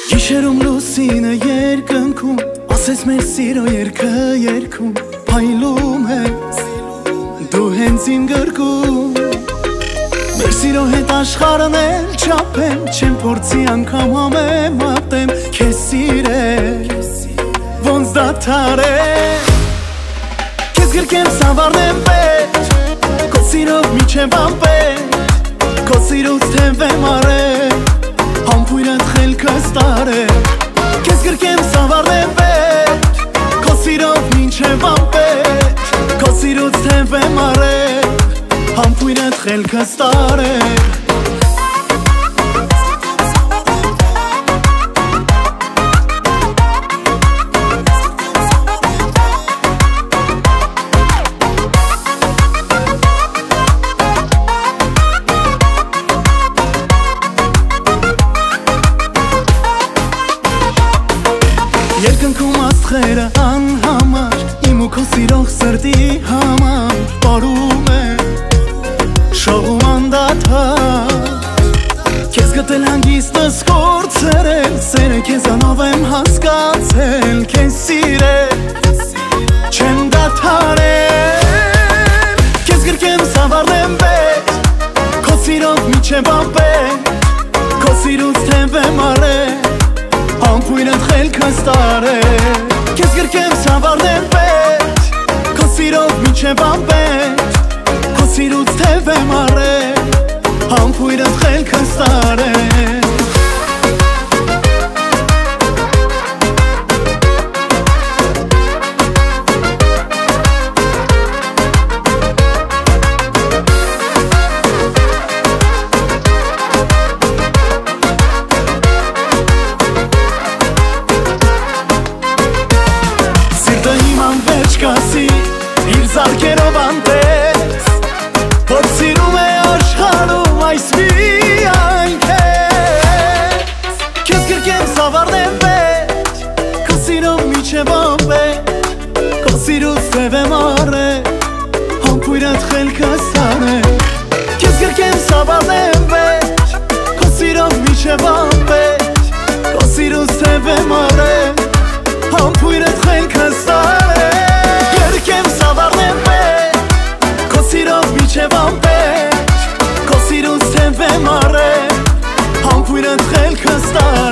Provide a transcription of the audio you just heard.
Գիշերում լուսինը երկնքում ասես մեր սիրո երգը երգում փայլում ես դու հենց իմ գրկում մեր սիրո հետ աշխարհն էլ չափեմ չեմ փորձի անգամ համեմատեմ քեզ սիրել ոնց դադարե քեզ գրկեմ սավառնեմ պետ քո սիրով միջև անպետ քո սիրուց թևեմ արել համբույրդ խելքս տարե քեզ գրկեմ սավառնեմ պետ քո սիրով մինչև անպետ քո սիրուց թևեմ արել համբույրդ խելքս տարե Երկնքում աստղերը անհամար իմ ու քո սիրող սրտի համար պարում է շողում անդադար քեզ գտել հանգիստս կորցրել սերը քեզանով եմ հասկացել քեզ սիրել չեմ դադարել քեզ գրկեմ սավառնեմ պետ քո սիրով միջև անպետ քո սիրուց թևեմ արել համբույրդ խելքս տարե քեզ գրկեմ սավառնեմ պետ քո սիրով միջև անպետ քո սիրուց թևեմ արել համբույրդ խելքս տարե Կասի իր զարկերով անտես որ սիրում է աշխարհում այս միայն քեզ քեզ գրկեմ սավառնեմ պետ քո սիրով միջև անպետ քո սիրուց թևեմ արել համբույրդ խելքս տարե քեզ գրկեմ սավառնեմ պետ քո սիրով միջև անպետ քո սիրուց թևեմ արել համբույրդ խելքս տարե Գրկեմ սավառնեմ պետ քո սիրով միջև անպետ քո սիրուց թևեմ արել համբույրդ խելքս տարե